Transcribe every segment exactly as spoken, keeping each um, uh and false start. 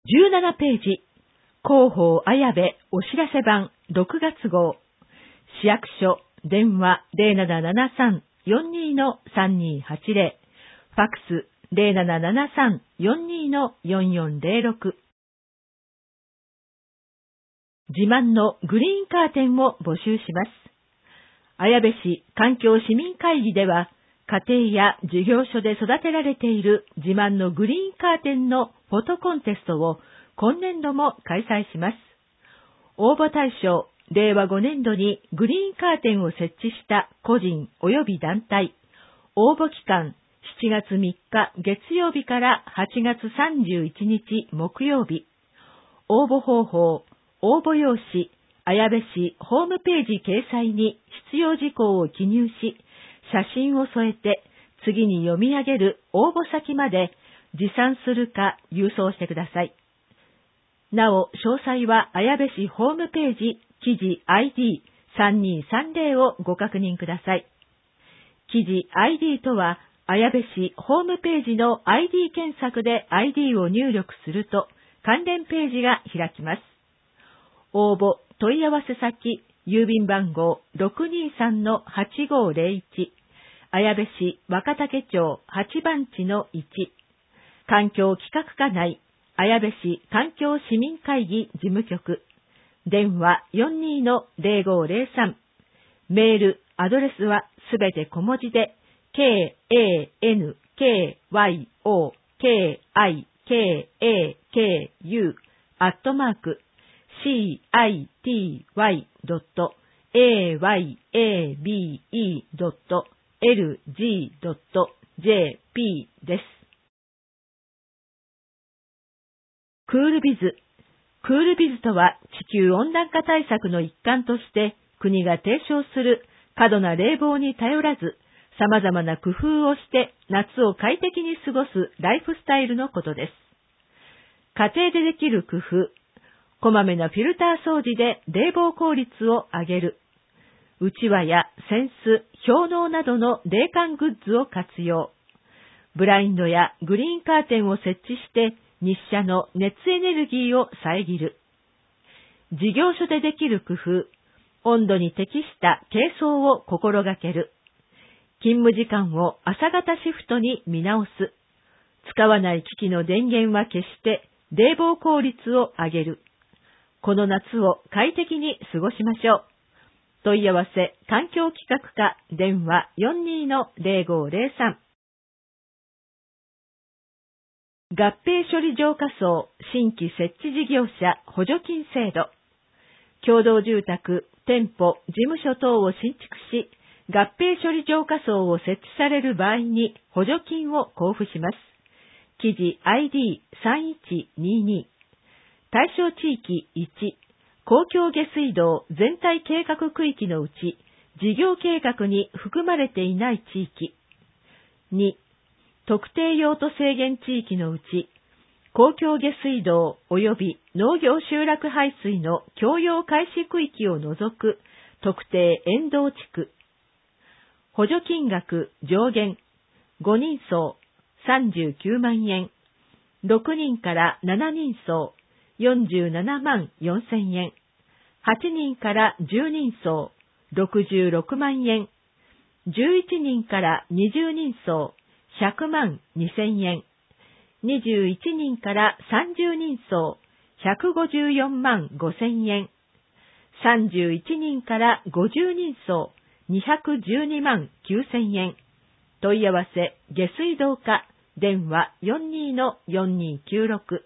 じゅうななページ、広報綾部お知らせ版ろくがつ号、市役所、電話 ゼロななななさん よんにー さんにーはちゼロ、ファックス ゼロななななさん よんにー よんよんゼロろく。自慢のグリーンカーテンを募集します。綾部市環境市民会議では、家庭や事業所で育てられている自慢のグリーンカーテンのフォトコンテストを今年度も開催します。応募対象、れいわごねんどにグリーンカーテンを設置した個人及び団体。応募期間、しちがつみっか月曜日からはちがつさんじゅういちにち木曜日。応募方法、応募用紙、綾部市ホームページ掲載に必要事項を記入し、写真を添えて次に読み上げる応募先まで持参するか郵送してください。なお、詳細は綾部市ホームページ記事 アイディーさんにーさんゼロ をご確認ください。記事 アイディー とは、綾部市ホームページの アイディー 検索で アイディー を入力すると関連ページが開きます。応募、問い合わせ先、郵便番号 ろくにーさんのはちごーぜろいち、綾部市若竹町はちばんちのいち、環境企画課内、綾部市環境市民会議事務局、電話 よんにーのぜろごーぜろさん、メール、アドレスはすべて小文字で、ケーエーエヌケーワイオーケーアイケーエーケーユー アットマーク シーアイティーワイドットエーワイエービーイードットエルジードットジェーピー です。クールビズ。クールビズとは地球温暖化対策の一環として国が提唱する過度な冷房に頼らず様々な工夫をして夏を快適に過ごすライフスタイルのことです。家庭でできる工夫。こまめなフィルター掃除で冷房効率を上げる。うちわや扇子、氷のうなどの冷感グッズを活用。ブラインドやグリーンカーテンを設置して日射の熱エネルギーを遮る。事業所でできる工夫。温度に適した軽装を心がける。勤務時間を朝型シフトに見直す。使わない機器の電源は消して冷房効率を上げる。この夏を快適に過ごしましょう。問い合わせ、環境企画課、電話 よんにーのぜろごーぜろさん。合併処理浄化槽新規設置事業者補助金制度。共同住宅、店舗、事務所等を新築し、合併処理浄化槽を設置される場合に補助金を交付します。記事 アイディーさんいちにーにー。対象地域いち、公共下水道全体計画区域のうち、事業計画に含まれていない地域。に、特定用途制限地域のうち、公共下水道及び農業集落排水の供用開始区域を除く特定沿道地区。補助金額上限、ごにんそうさんじゅうきゅうまんえん、ろくにんからしちにんそうよんじゅうななまんよんせんえん、はちにんからじゅうにんそうろくじゅうろくまんえん、じゅういちにんからにじゅうにんそうひゃくまんにせんえん、にじゅういちにんからさんじゅうにんそうひゃくごじゅうよんまんごせんえん、さんじゅういちにんからごじゅうにんそうにひゃくじゅうにまんきゅうせんえん。問い合わせ、下水道課、電話 よんにーのよんにーきゅうろく。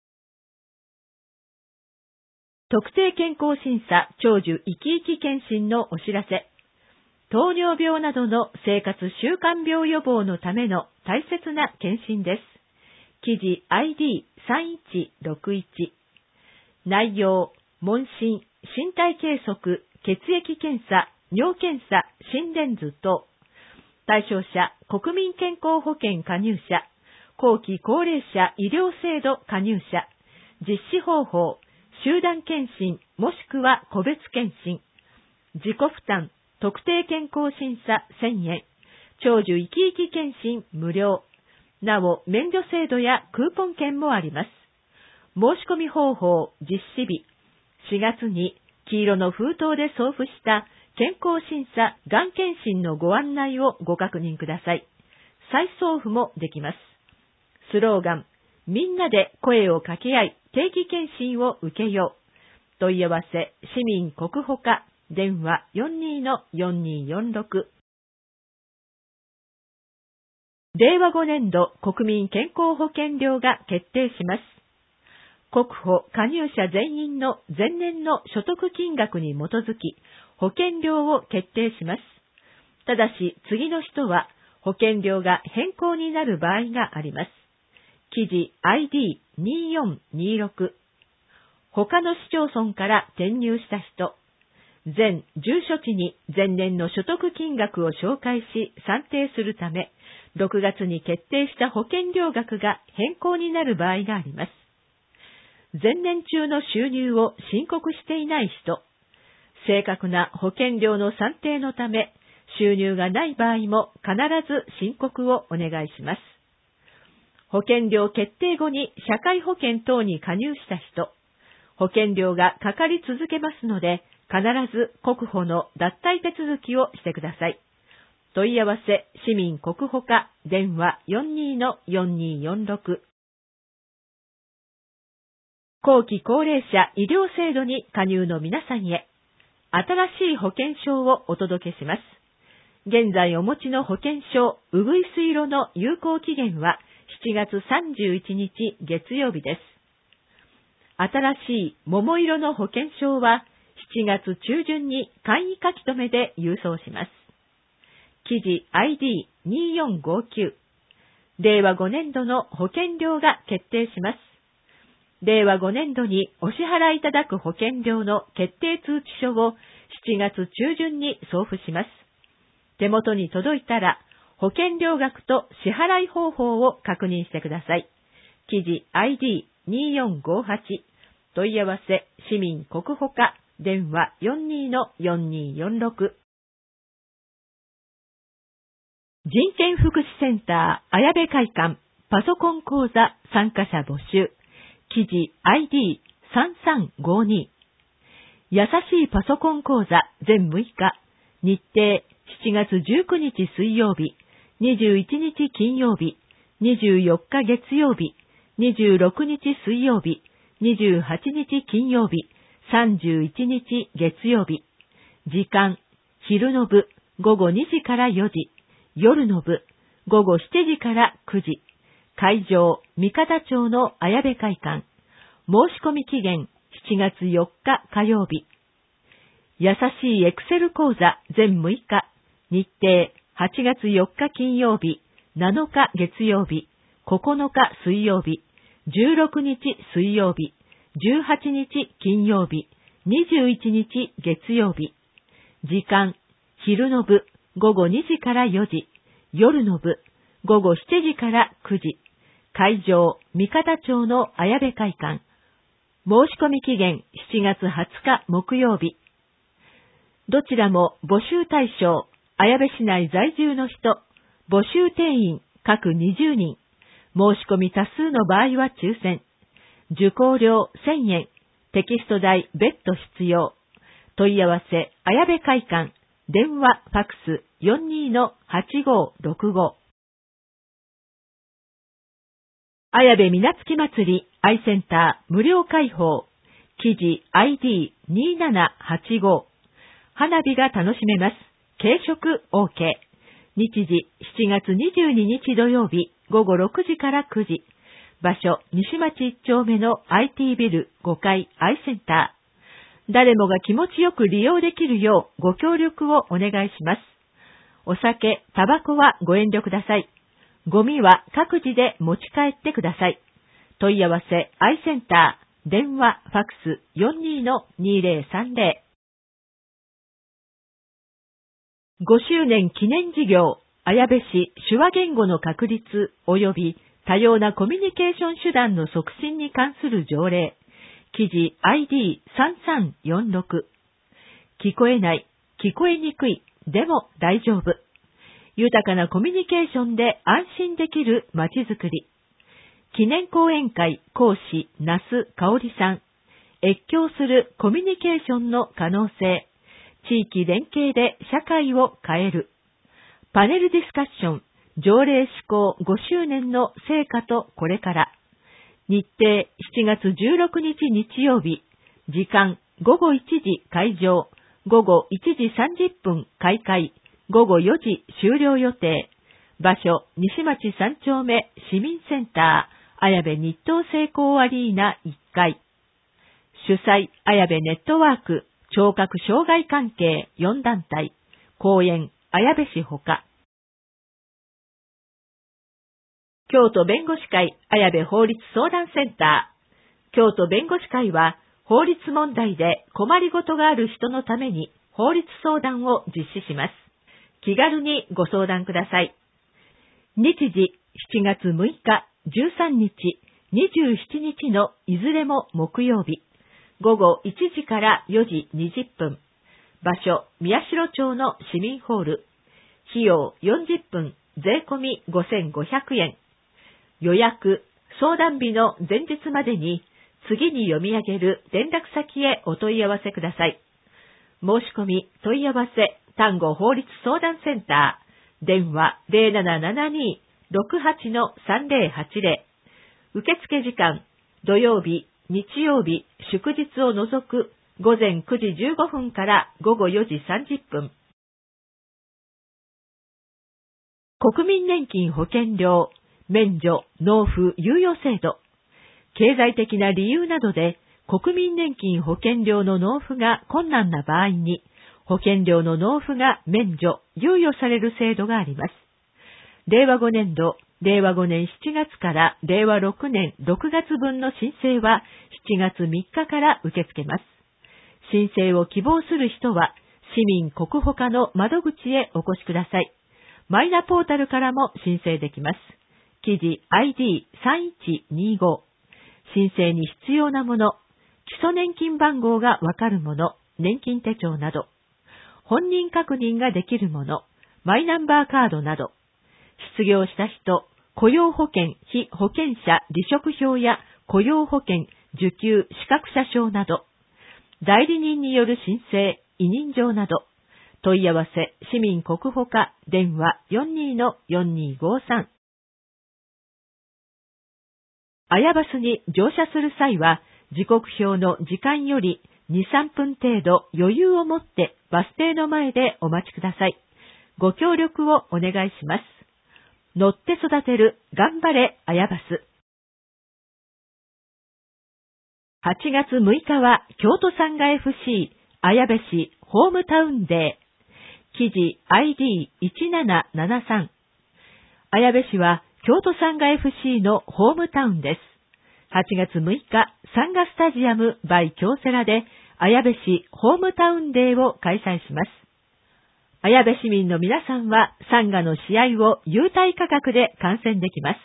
特定健康審査長寿生き生き検診のお知らせ。糖尿病などの生活習慣病予防のための大切な検診です。記事 アイディーさんいちろくいち。内容、問診、身体計測、血液検査、尿検査、心電図等。対象者、国民健康保険加入者、後期高齢者医療制度加入者。実施方法、集団検診もしくは個別検診。自己負担、特定健康審査せんえん。長寿生き生き検診無料。なお、免除制度やクーポン券もあります。 申し込み方法実施日、しがつに黄色の封筒で送付した健康審査がん検診のご案内をご確認ください。再送付もできます。スローガン、みんなで声を掛け合い定期検診を受けよう。問い合わせ、市民国保課、電話 よんにーのよんにーよんろく。れいわごねん度国民健康保険料が決定します。国保加入者全員の前年の所得金額に基づき保険料を決定します。ただし次の人は保険料が変更になる場合があります。記事 アイディーにーよんにーろく。他の市町村から転入した人、全住所地に前年の所得金額を照会し算定するため、ろくがつに決定した保険料額が変更になる場合があります。前年中の収入を申告していない人、正確な保険料の算定のため、収入がない場合も必ず申告をお願いします。保険料決定後に社会保険等に加入した人、保険料がかかり続けますので、必ず国保の脱退手続きをしてください。問い合わせ、市民国保課、電話 よんにーのよんにーよんろく。後期高齢者医療制度に加入の皆さんへ、新しい保険証をお届けします。現在お持ちの保険証、うぐいす色の有効期限はしちがつさんじゅういちにち月曜日です。新しい桃色の保険証はしちがつ中旬に簡易書き留めで郵送します。記事 アイディーにーよんごきゅう。れいわごねん度の保険料が決定します。れいわごねん度にお支払いいただく保険料の決定通知書をしちがつ中旬に送付します。手元に届いたら保険料額と支払い方法を確認してください。記事 アイディーにーよんごはち。問い合わせ、市民国保課、電話 よんにーのよんにーよんろく。人権福祉センター綾部会館パソコン講座参加者募集。記事 アイディーさんさんごに。優しいパソコン講座全むいか。日程しちがつじゅうくにち水曜日、にじゅういちにち金曜日、にじゅうよっか月曜日、にじゅうろくにち水曜日、にじゅうはちにち金曜日、さんじゅういちにち月曜日。時間、昼の部、ごごにじからよじ、夜の部、ごごしちじからくじ。会場、三方町の綾部会館。申し込み期限、しちがつよっか火曜日。優しいエクセル講座全むいか。日程、はちがつよっか金曜日、なのか月曜日、ここのか水曜日、じゅうろくにち水曜日、じゅうはちにち金曜日、にじゅういちにち月曜日。時間、昼の部、ごごにじからよじ、夜の部、ごごしちじからくじ。会場、三方町の綾部会館。申し込み期限、しちがつはつか木曜日。どちらも募集対象、綾部市内在住の人、募集定員、各にじゅうにん。申し込み多数の場合は抽選。受講料せんえん、テキスト代別途必要。問い合わせ、綾部会館、電話、ファックス よんにーのはちごろくご。綾部みなつき祭りアイセンター無料開放。記事 アイディーにーななはちご。花火が楽しめます。軽食 オーケー。日時しちがつにじゅうににち土曜日ごごろくじからくじ。場所西町いっちょうめの アイティー ビルごかいアイセンター。誰もが気持ちよく利用できるようご協力をお願いします。お酒、タバコはご遠慮ください。ゴミは各自で持ち帰ってください。問い合わせ、アイセンター、電話、ファックス よんにーのにーぜろさんぜろ。ごしゅうねん記念事業、綾部市手話言語の確立及び多様なコミュニケーション手段の促進に関する条例。記事 アイディーさんさんよんろく。聞こえない、聞こえにくい、でも大丈夫。豊かなコミュニケーションで安心できるまちづくり。 記念講演会講師那須香織さん。越境するコミュニケーションの可能性。地域連携で社会を変える。パネルディスカッション。条例施行ごしゅうねんの成果とこれから。日程しちがつじゅうろくにち日曜日。時間ごごいちじ会場。ごごいちじさんじゅっぷん開会。ごごよじ終了予定。場所西町さんちょうめ市民センター綾部日東成功アリーナいっかい。主催綾部ネットワーク聴覚障害関係よんだんたい。講演綾部市ほか。京都弁護士会綾部法律相談センター。京都弁護士会は法律問題で困りごとがある人のために法律相談を実施します。気軽にご相談ください。日時しちがつむいか、じゅうさんにち、にじゅうしちにちのいずれも木曜日。ごごいちじからよじにじゅっぷん。場所、宮代町の市民ホール。費用よんじゅっぷん、税込みごせんごひゃくえん。予約、相談日の前日までに、次に読み上げる連絡先へお問い合わせください。申し込み、問い合わせ、丹後法律相談センター。電話 ゼロななななに ろくはち さんぜろはちぜろ。受付時間、土曜日、日曜日、祝日を除くごぜんくじじゅうごふんからごごよじさんじゅっぷん。国民年金保険料、免除、納付、猶予制度。経済的な理由などで国民年金保険料の納付が困難な場合に、保険料の納付が免除、猶予される制度があります。れいわごねんど、れいわごねんしちがつかられいわろくねんろくがつぶんの申請はしちがつみっかから受け付けます。申請を希望する人は、市民国保課の窓口へお越しください。マイナポータルからも申請できます。記事 アイディーさんいちにご。申請に必要なもの、基礎年金番号がわかるもの、年金手帳など、本人確認ができるもの、マイナンバーカードなど、失業した人、雇用保険、被保険者離職票や雇用保険、受給資格者証など、代理人による申請、委任状など、問い合わせ、市民国保課、電話 よんにーのよんにーごさん。綾バスに乗車する際は、時刻表の時間よりに、さんぷん程度余裕を持ってバス停の前でお待ちください。ご協力をお願いします。乗って育てる頑張れ綾バス。はちがつむいかは京都サンガ エフシー 綾部市ホームタウンデー。記事 アイディーいちななななさん。綾部市は京都サンガ エフシー のホームタウンです。はちがつむいか、サンガスタジアム by 京セラで綾部市ホームタウンデーを開催します。綾部市民の皆さんはサンガの試合を優待価格で観戦できます。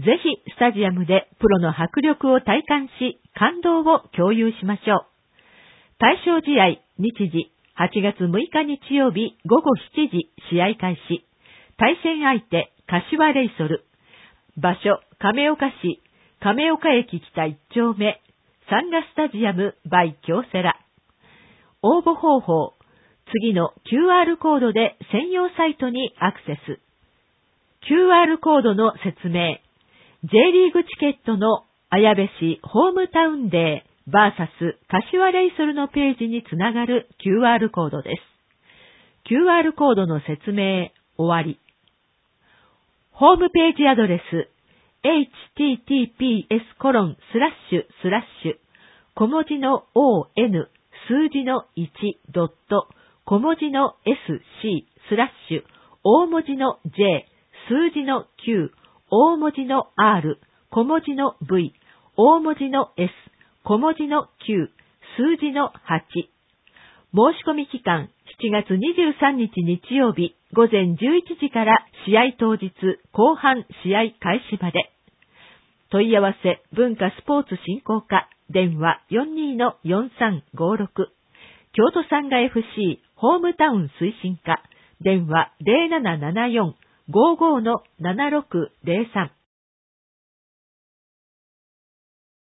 ぜひスタジアムでプロの迫力を体感し、感動を共有しましょう。対象試合、日時、はちがつむいか日曜日ごごしちじ試合開始。対戦相手、柏レイソル。場所、亀岡市、亀岡駅北いっちょうめ、サンガスタジアム by 京セラ。応募方法、次の キューアール コードで専用サイトにアクセス。キューアール コードの説明。J リーグチケットの綾部市ホームタウンデー ブイエス 柏レイソルのページにつながる キューアール コードです。キューアール コードの説明、終わり。ホームページアドレス、エイチティーティーピーエスコロンスラッシュスラッシュ小文字の オーエヌ 数字のいちドット小文字の エスシー スラッシュ大文字の J 数字のきゅう大文字の R 小文字の V 大文字の S 小文字のきゅう数字のはち。申し込み期間しちがつにじゅうさんにち日曜日ごぜんじゅういちじから試合当日後半試合開始まで。問い合わせ文化スポーツ振興課電話 よんにーのよんさんごろく。京都サンガ エフシー ホームタウン推進課電話 ゼロななななよん ごーごーのななろくゼロさん。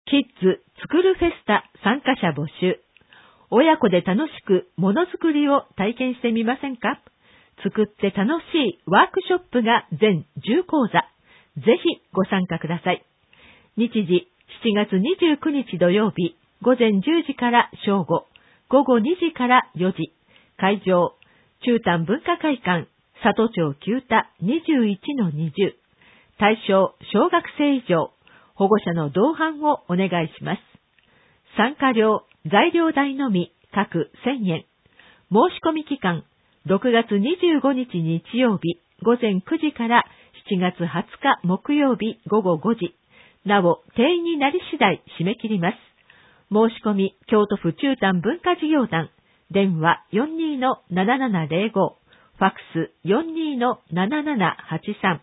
キッズ作るフェスタ参加者募集。親子で楽しくものづくりを体験してみませんか？作って楽しいワークショップが全じゅう講座。ぜひご参加ください。日時しちがつにじゅうくにち土曜日、午前じゅうじから正午、午後にじからよじ。会場、中丹文化会館、里町久田 にじゅういちのにじゅう。対象、小学生以上、保護者の同伴をお願いします。参加料、材料代のみ、各せんえん。申し込み期間、ろくがつにじゅうごにち日曜日、午前くじからしちがつはつか木曜日午後ごじ。なお、定員になり次第締め切ります。申し込み、京都府中丹文化事業団、電話 よんにーのななななぜろご、ファックス よんにーのななななはちさん。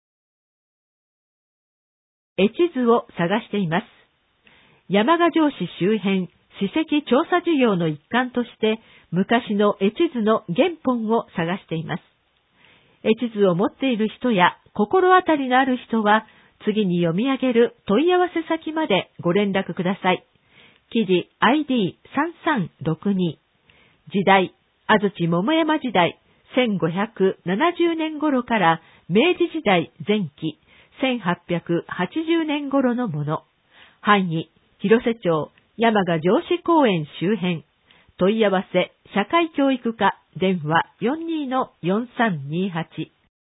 絵地図を探しています。山鹿城市周辺史跡調査事業の一環として昔の絵地図の原本を探しています。絵地図を持っている人や心当たりのある人は次に読み上げる問い合わせ先までご連絡ください。記事 アイディーさんさんろくに。時代、安土桃山時代せんごひゃくななじゅうねん頃から明治時代前期せんはっぴゃくはちじゅうねん頃のもの。範囲、広瀬町、山鹿城址公園周辺。問い合わせ、社会教育課、電話 よんにーのよんさんにーはち。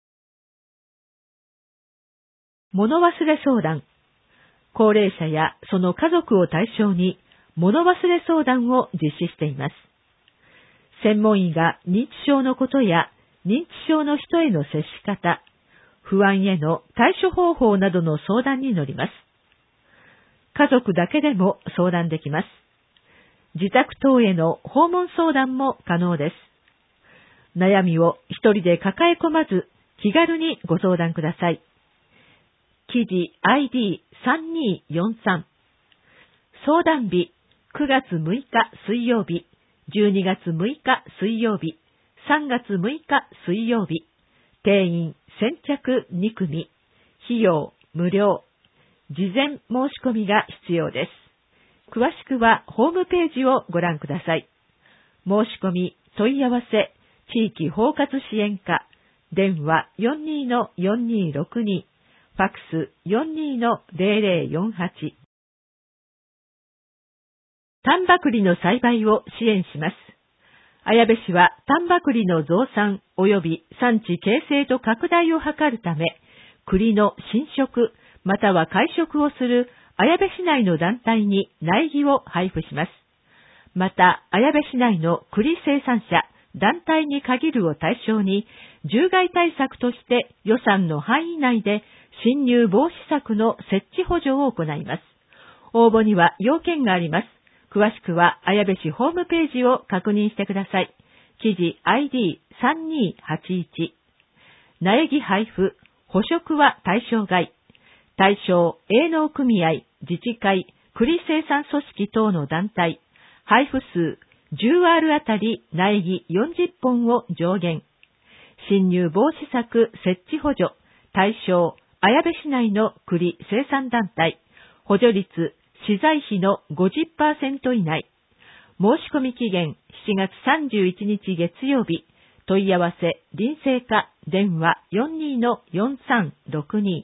物忘れ相談。高齢者やその家族を対象に物忘れ相談を実施しています。専門医が認知症のことや認知症の人への接し方、不安への対処方法などの相談に乗ります。家族だけでも相談できます。自宅等への訪問相談も可能です。悩みを一人で抱え込まず気軽にご相談ください。記事 アイディーさんにーよんさん。相談日くがつむいか水曜日、じゅうにがつむいか水曜日、さんがつむいか水曜日。定員先着にくみ。費用無料。事前申し込みが必要です。詳しくはホームページをご覧ください。申し込み、問い合わせ、地域包括支援課、電話 よんにーのよんにーろくに、ファックス よんにーのぜろぜろよんはち。丹波栗の栽培を支援します。綾部市は丹波栗の増産及び産地形成と拡大を図るため、栗の新植または改植をする綾部市内の団体に苗木を配布します。また、綾部市内の栗生産者、団体に限るを対象に、獣害対策として予算の範囲内で侵入防止策の設置補助を行います。応募には要件があります。詳しくは綾部市ホームページを確認してください。記事 アイディーさんにーはちいち。苗木配布、捕食は対象外。対象、営農組合、自治会、栗生産組織等の団体。配布数、じゅうアール あたり苗木よんじゅっぽんを上限。侵入防止策設置補助。対象、綾部市内の栗生産団体。補助率、資材費の ごじゅっパーセント 以内。申し込み期限しちがつさんじゅういちにち月曜日。問い合わせ、林生課、電話 よんにーのよんさんろくに。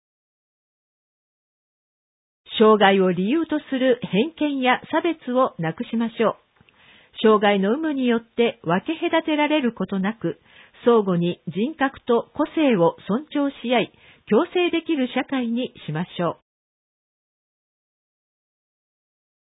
障害を理由とする偏見や差別をなくしましょう。障害の有無によって分け隔てられることなく、相互に人格と個性を尊重し合い、共生できる社会にしましょう。